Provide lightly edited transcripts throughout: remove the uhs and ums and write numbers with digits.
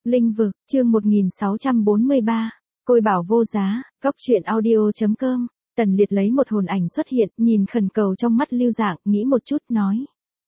Linh vực, chương 1643, Côi bảo vô giá, góc truyện audio.com. Tần Liệt lấy một hồn ảnh xuất hiện, nhìn khẩn cầu trong mắt Lưu Dạng, nghĩ một chút, nói.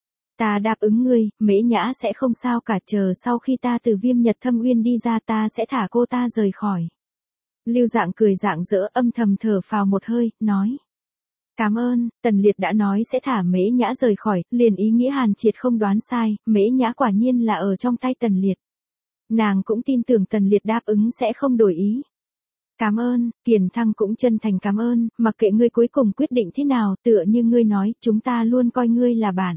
Ta đáp ứng ngươi, Mễ Nhã sẽ không sao cả, chờ sau khi ta từ Viêm Nhật Thâm Uyên đi ra ta sẽ thả cô ta rời khỏi. Lưu Dạng cười rạng rỡ, âm thầm thở phào một hơi, nói. Cảm ơn, Tần Liệt đã nói sẽ thả Mễ Nhã rời khỏi, liền ý nghĩa Hàn Triệt không đoán sai, Mễ Nhã quả nhiên là ở trong tay Tần Liệt. Nàng cũng tin tưởng Tần Liệt đáp ứng sẽ không đổi ý. Cảm ơn, Kiền Thăng cũng chân thành cảm ơn, mặc kệ ngươi cuối cùng quyết định thế nào, tựa như ngươi nói, chúng ta luôn coi ngươi là bạn.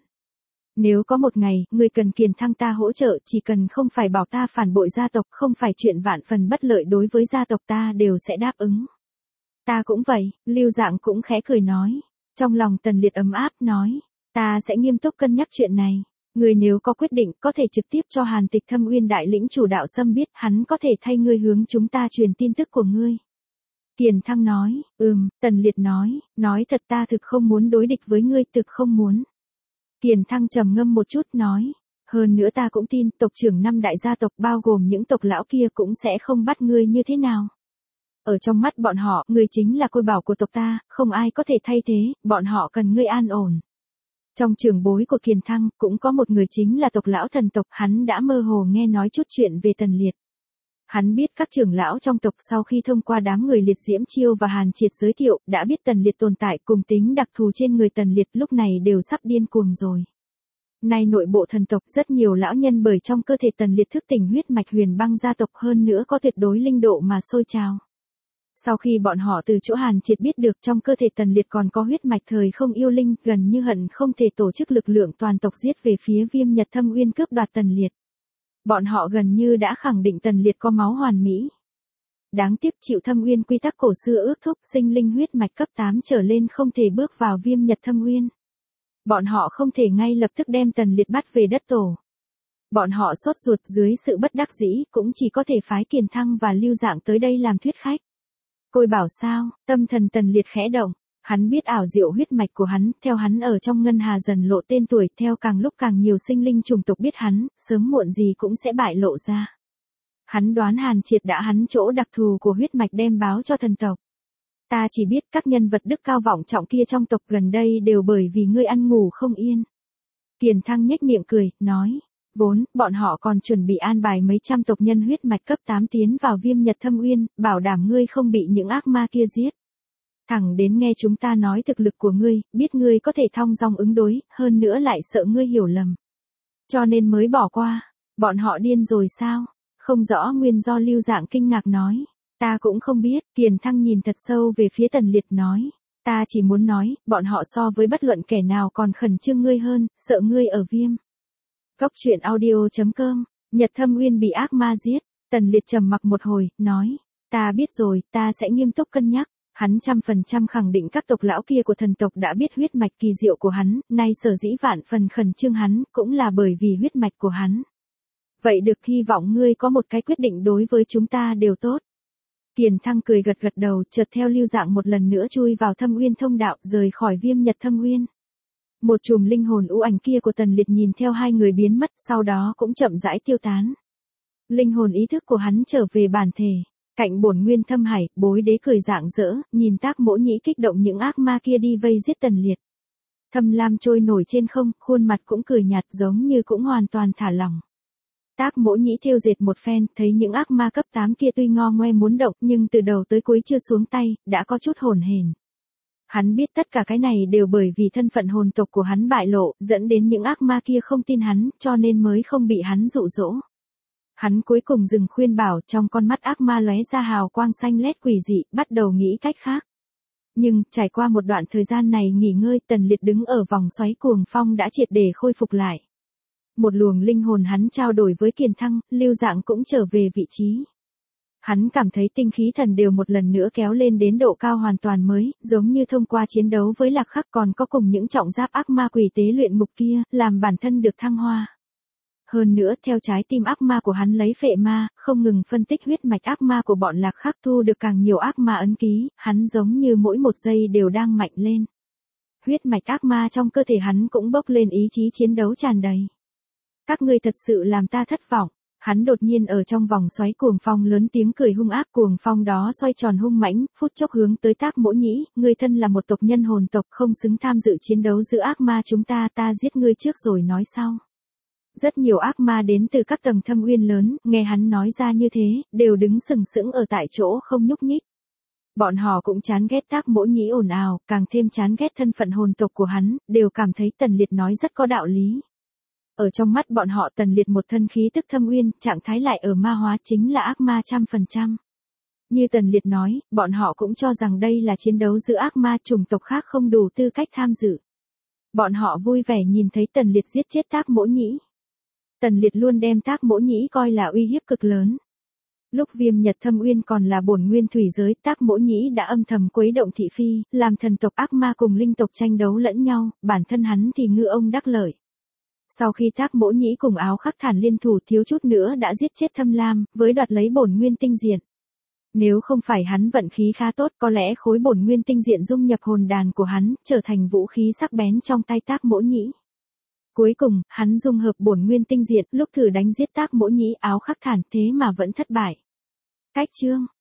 Nếu có một ngày, ngươi cần Kiền Thăng ta hỗ trợ, chỉ cần không phải bảo ta phản bội gia tộc, không phải chuyện vạn phần bất lợi đối với gia tộc ta đều sẽ đáp ứng. Ta cũng vậy, Lưu Dạng cũng khẽ cười nói. Trong lòng Tần Liệt ấm áp, nói. Ta sẽ nghiêm túc cân nhắc chuyện này. Ngươi nếu có quyết định, có thể trực tiếp cho Hàn Tịch Thâm Uyên đại lĩnh chủ đạo Sâm biết, hắn có thể thay ngươi hướng chúng ta truyền tin tức của ngươi. Kiền Thăng nói, Tần Liệt nói thật ta thực không muốn đối địch với ngươi, thực không muốn. Kiền Thăng trầm ngâm một chút, nói. Hơn nữa ta cũng tin, tộc trưởng 5 đại gia tộc bao gồm những tộc lão kia cũng sẽ không bắt ngươi như thế nào. Ở trong mắt bọn họ, ngươi chính là côi bảo của tộc ta, không ai có thể thay thế, bọn họ cần ngươi an ổn. Trong trưởng bối của Kiền Thăng, cũng có một người chính là tộc lão thần tộc, hắn đã mơ hồ nghe nói chút chuyện về Tần Liệt. Hắn biết các trưởng lão trong tộc sau khi thông qua đám người Liệt Diễm Chiêu và Hàn Triệt giới thiệu, đã biết Tần Liệt tồn tại cùng tính đặc thù trên người Tần Liệt lúc này đều sắp điên cuồng rồi. Nay nội bộ thần tộc rất nhiều lão nhân bởi trong cơ thể Tần Liệt thức tỉnh huyết mạch huyền băng gia tộc hơn nữa có tuyệt đối linh độ mà sôi trào. Sau khi bọn họ từ chỗ Hàn Triệt biết được trong cơ thể Tần Liệt còn có huyết mạch thời không yêu linh, gần như hận không thể tổ chức lực lượng toàn tộc giết về phía Viêm Nhật Thâm Uyên cướp đoạt Tần Liệt. Bọn họ gần như đã khẳng định Tần Liệt có máu hoàn mỹ. Đáng tiếc chịu Thâm Uyên quy tắc cổ xưa ước thúc, sinh linh huyết mạch cấp 8 trở lên không thể bước vào Viêm Nhật Thâm Uyên. Bọn họ không thể ngay lập tức đem Tần Liệt bắt về đất tổ. Bọn họ sốt ruột, dưới sự bất đắc dĩ, cũng chỉ có thể phái Kiền Thăng và Lưu Dạng tới đây làm thuyết khách. Côi bảo sao, tâm thần Tần Liệt khẽ động, hắn biết ảo diệu huyết mạch của hắn, theo hắn ở trong ngân hà dần lộ tên tuổi, theo càng lúc càng nhiều sinh linh chủng tộc biết hắn, sớm muộn gì cũng sẽ bại lộ ra. Hắn đoán Hàn Triệt đã hắn chỗ đặc thù của huyết mạch đem báo cho thần tộc. Ta chỉ biết các nhân vật đức cao vọng trọng kia trong tộc gần đây đều bởi vì ngươi ăn ngủ không yên. Kiền Thăng nhếch miệng cười, nói. Vốn, bọn họ còn chuẩn bị an bài mấy trăm tộc nhân huyết mạch cấp 8 tiến vào Viêm Nhật Thâm Uyên, bảo đảm ngươi không bị những ác ma kia giết. Thẳng đến nghe chúng ta nói thực lực của ngươi, biết ngươi có thể thong dong ứng đối, hơn nữa lại sợ ngươi hiểu lầm. Cho nên mới bỏ qua. Bọn họ điên rồi sao? Không rõ nguyên do. Lưu Dạng kinh ngạc nói. Ta cũng không biết. Kiền Thăng nhìn thật sâu về phía Tần Liệt nói. Ta chỉ muốn nói, bọn họ so với bất luận kẻ nào còn khẩn trương ngươi hơn, sợ ngươi ở Viêm. Góc truyện audio.com, Nhật Thâm Uyên bị ác ma giết. Tần Liệt trầm mặc một hồi, nói. Ta biết rồi, ta sẽ nghiêm túc cân nhắc. Hắn 100% khẳng định các tộc lão kia của thần tộc đã biết huyết mạch kỳ diệu của hắn, nay sở dĩ vạn phần khẩn trương hắn, cũng là bởi vì huyết mạch của hắn. Vậy được, hy vọng ngươi có một cái quyết định đối với chúng ta đều tốt. Kiền Thăng cười gật gật đầu, chợt theo Lưu Dạng một lần nữa chui vào Thâm Uyên thông đạo, rời khỏi Viêm Nhật Thâm Uyên. Một chùm linh hồn u ảnh kia của Tần Liệt nhìn theo hai người biến mất, sau đó cũng chậm rãi tiêu tán. Linh hồn ý thức của hắn trở về bản thể. Cạnh bổn nguyên thâm hải, Bối Đế cười rạng rỡ, nhìn Tác Mỗ Nhĩ kích động những ác ma kia đi vây giết Tần Liệt. Thâm lam trôi nổi trên không, khuôn mặt cũng cười nhạt giống như cũng hoàn toàn thả lỏng. Tác Mỗ Nhĩ thêu dệt một phen, thấy những ác ma cấp 8 kia tuy ngo ngoe muốn động, nhưng từ đầu tới cuối chưa xuống tay, đã có chút hồn hển. Hắn biết tất cả cái này đều bởi vì thân phận hồn tộc của hắn bại lộ, dẫn đến những ác ma kia không tin hắn, cho nên mới không bị hắn dụ dỗ. Hắn cuối cùng dừng khuyên bảo, trong con mắt ác ma lóe ra hào quang xanh lét quỷ dị, bắt đầu nghĩ cách khác. Nhưng, trải qua một đoạn thời gian này nghỉ ngơi, Tần Liệt đứng ở vòng xoáy cuồng phong đã triệt để khôi phục lại. Một luồng linh hồn hắn trao đổi với Kiền Thăng, Lưu Dạng cũng trở về vị trí. Hắn cảm thấy tinh khí thần đều một lần nữa kéo lên đến độ cao hoàn toàn mới, giống như thông qua chiến đấu với Lạc Khắc còn có cùng những trọng giáp ác ma quỷ tế luyện ngục kia, làm bản thân được thăng hoa. Hơn nữa, theo trái tim ác ma của hắn lấy phệ ma, không ngừng phân tích huyết mạch ác ma của bọn Lạc Khắc thu được càng nhiều ác ma ấn ký, hắn giống như mỗi một giây đều đang mạnh lên. Huyết mạch ác ma trong cơ thể hắn cũng bốc lên ý chí chiến đấu tràn đầy. Các ngươi thật sự làm ta thất vọng. Hắn đột nhiên ở trong vòng xoáy cuồng phong lớn tiếng cười hung ác, cuồng phong đó xoay tròn hung mãnh, phút chốc hướng tới Tác Mỗ Nhĩ, ngươi thân là một tộc nhân hồn tộc không xứng tham dự chiến đấu giữa ác ma chúng ta giết ngươi trước rồi nói sau. Rất nhiều ác ma đến từ các tầng thâm uyên lớn, nghe hắn nói ra như thế, đều đứng sừng sững ở tại chỗ không nhúc nhích. Bọn họ cũng chán ghét Tác Mỗ Nhĩ ồn ào, càng thêm chán ghét thân phận hồn tộc của hắn, đều cảm thấy Tần Liệt nói rất có đạo lý. Ở trong mắt bọn họ Tần Liệt một thân khí tức thâm uyên, trạng thái lại ở ma hóa chính là ác ma 100%. Như Tần Liệt nói, bọn họ cũng cho rằng đây là chiến đấu giữa ác ma, chủng tộc khác không đủ tư cách tham dự. Bọn họ vui vẻ nhìn thấy Tần Liệt giết chết Tác Mỗ Nhĩ. Tần Liệt luôn đem Tác Mỗ Nhĩ coi là uy hiếp cực lớn. Lúc Viêm Nhật Thâm Uyên còn là bổn nguyên thủy giới, Tác Mỗ Nhĩ đã âm thầm quấy động thị phi, làm thần tộc ác ma cùng linh tộc tranh đấu lẫn nhau, bản thân hắn thì ngư ông đắc lợi. Sau khi Tác Mỗ Nhĩ cùng Áo Khắc Thản liên thủ thiếu chút nữa đã giết chết Thâm Lam, với đoạt lấy bổn nguyên tinh diện. Nếu không phải hắn vận khí khá tốt, có lẽ khối bổn nguyên tinh diện dung nhập hồn đàn của hắn, trở thành vũ khí sắc bén trong tay Tác Mỗ Nhĩ. Cuối cùng, hắn dung hợp bổn nguyên tinh diện, lúc thử đánh giết Tác Mỗ Nhĩ, Áo Khắc Thản thế mà vẫn thất bại. Cách chương